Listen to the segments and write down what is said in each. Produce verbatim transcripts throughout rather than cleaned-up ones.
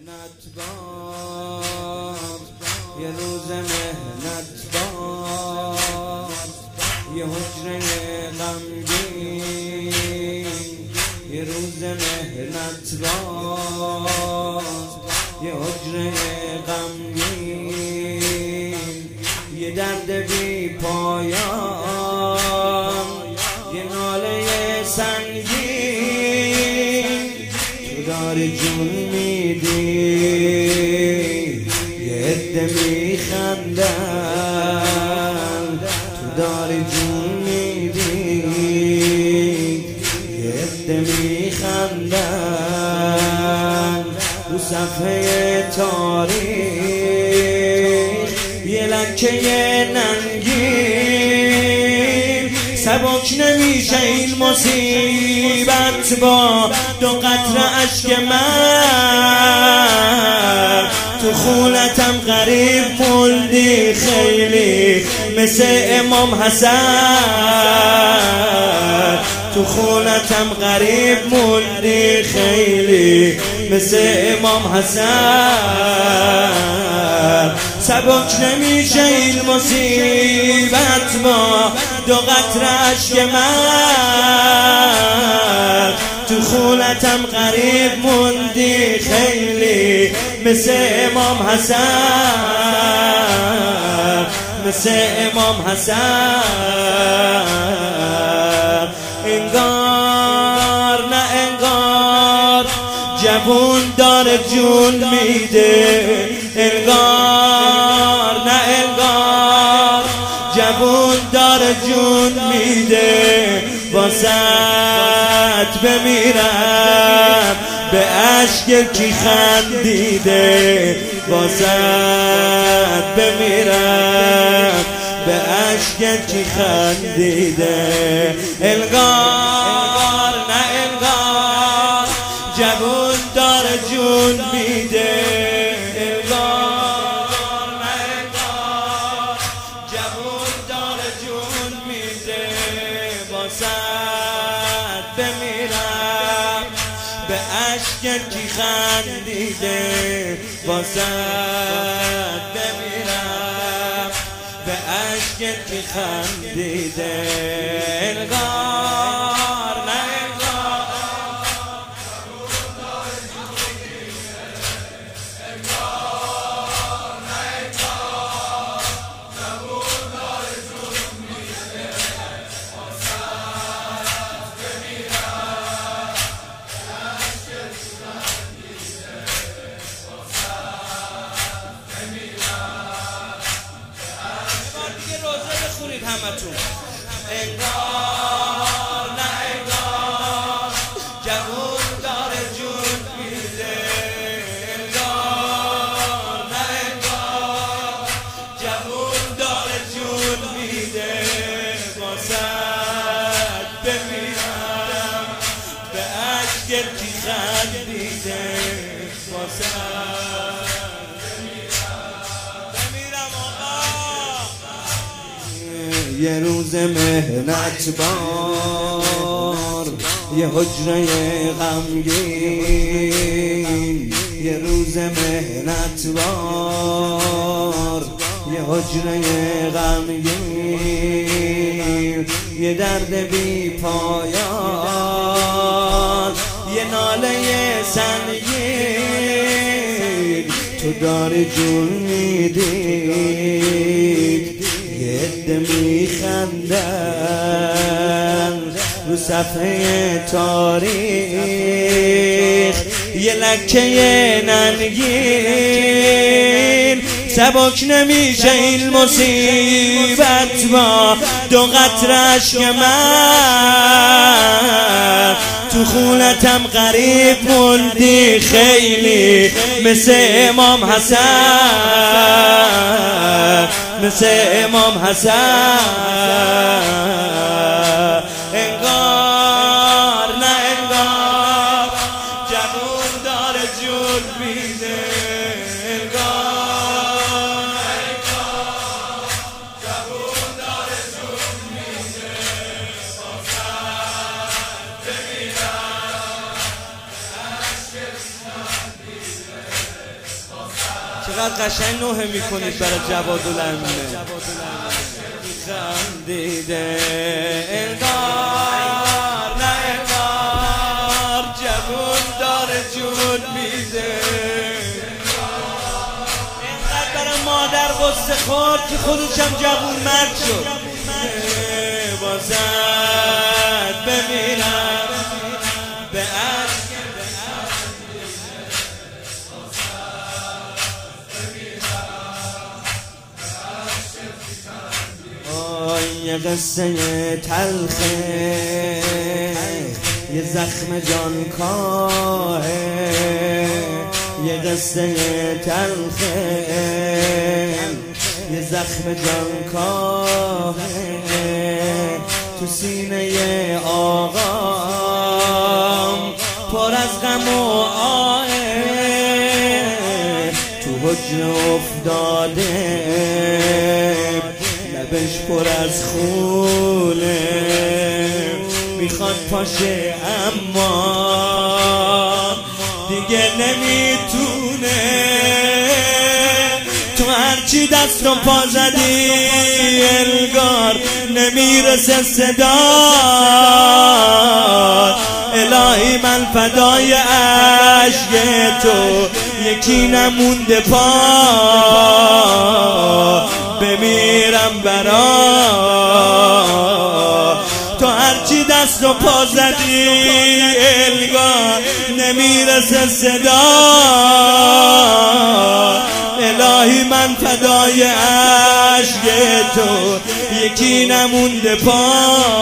مهنت بار یه روز مهنت بار یه حجره غمگین یه روز مهنت بار یه حجره غمگین یه درد بی پایان یه ناله سنگین تو داری جون میدی یه عده میخندن تو داری جون میدی یه عده میخندن رو صفحه تاریخ یه لکه ننگین سبک نمیشه این مصیبت با دو قطره اشک من تو خونتم غریب موندی خیلی مثل امام حسن تو خونتم غریب موندی خیلی مثل امام حسن سبک نمیشه این مصیبت با دو قطره اشک من تو خونتم غریب موندی خیلی مثل امام حسن مثل امام حسن انگار نه انگار جوون داره جون میده انگار نه انگار جوون داره جون میده واسط بمیرم به عشق کی خندیده واسط بمیرم به عشق کی خندیده انگار نه انگار جوون داره جون میده انگار نه انگار جوون داره جون میده واسط بمیرم به عشق کی خندیده واسط بمیرم به عشق کی خندیده انگار نه انگار انگار نه انگار جوون داره جون میده واسط بمیرم به عشق کی خندیده واسط بمیرم دیگه روزه بخونید همتون انگار نه انگار جوون داره جون میده انگار نه انگار جوون داره جون میده واسط بمیرم به عشق کی خندیده واسط یه روز مهنت بار یه حجره غمگین یه روز مهنت بار یه حجره غمگین یه درد بی پایان یه ناله سنگین تو داری جون میدی یه عده میخندن رو صفحه تاریخ یه لکه ننگین سبک نمیشه این مصیبت با دو قطره اشک من تو خونتم غریب موندی خیلی مثل امام حسن مثل امام حسن انگار نه انگار جوون داره جون میده انگار نه انگار جوون داره جون میده واسط بمیرم عشق کی خندیده چقدر قشنگ نوحه میکنید برای جوادالامه. خندیده انگار نه انگار جوون داره جون میده. اینقدر برای مادر غصه خورد که خودشم جوون مرد شد. بازد بمیرم به عشق یه قصه تلخه یه زخم جانکاهه. یه قصه تلخه یه زخم جانکاهه. تو سینه آقام پر از غم و آهه. تو حجر افتاده لبش پر از خوله. میخواد پاشه اما دیگه نمیتونه. تو هرچی دست و پا زدی انگار نمیرسه صدا. الهی من فدای عشق تو یکی نمونده پا. بمیرم برا تو هرچی دست و پا زدی انگار نمیرسه صدا. الهی من فدای عشق تو یکی نمونده پا.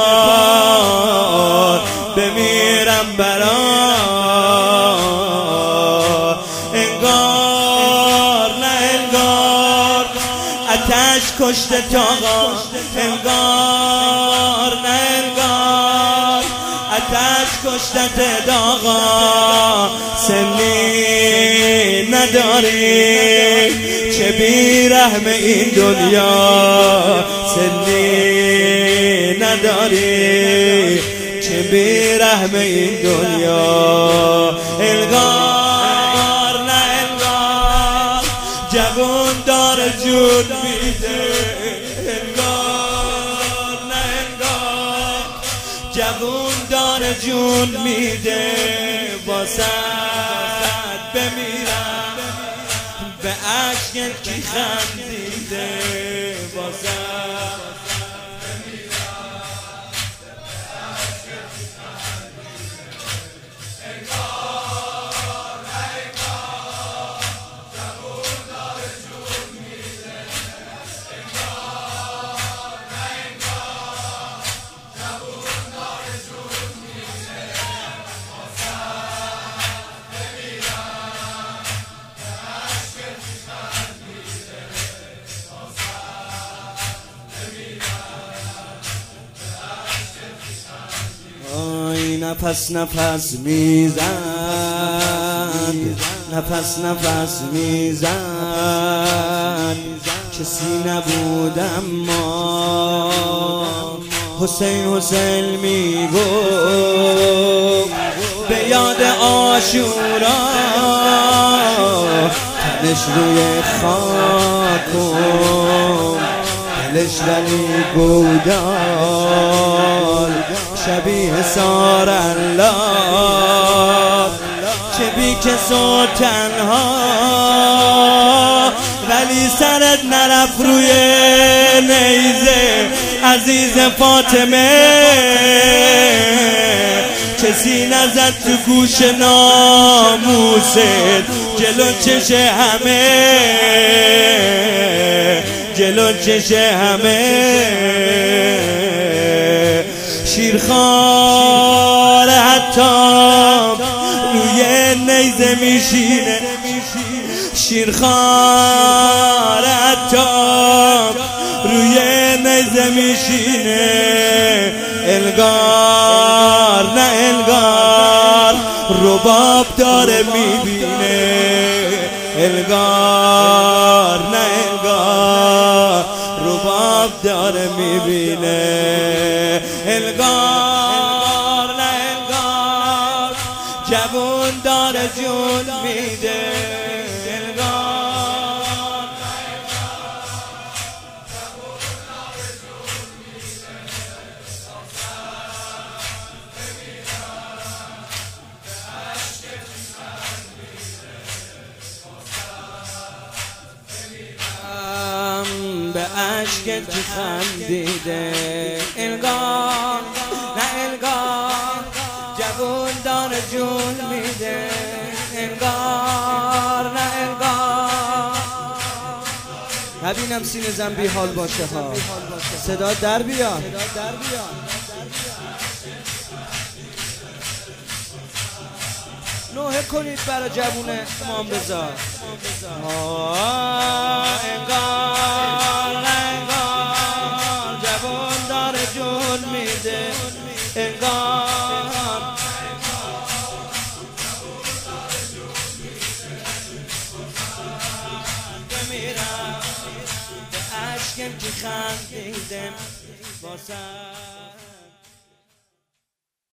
بمیرم برا انگار نه انگار آتش کشته تاغا. انگار نه انگار آتش کشته داغا. سنی نداری چه بیرحم این دنیا. سنی نداری چه بیرحم این دنیا. انگار نه انگار جوون داره جون میده. انگار نه انگار جوون داره جون میده. واسد بمیرم به عشق کی خندیده. واسد نفس نفس میزد نفس نفس میزد. کسی نبود اما حسین حسین میگفت به یاد عاشورا. تنش روی خاکم دلش ولی گودال. شبیه سار الله چه بی کس و تنها. ولی سرت نرفت روی نیزه عزیز فاطمه. کسی نزد تو گوش ناموست جلو چش همه. جلو چش همه. شیرخوار حتی روی نیزه میشینه. شیرخوار حتی روی نیزه میشینه. الگار نه الگار رباب داره میبینه. الگار نه الگار رباب داره میبینه. الگار نه الگار جوون داره جون میده. الگار به اشکت که خندیده انگار نه انگار جوون داره جون میده انگار نه انگار. نبینم سینه زن بی حال باشه ها، صدا در بیاد. نوحه کنید برای جوون امام بزار. انگار انگار جوون داره جون میده انگار بمیرم به اشکم که خندیدم واسه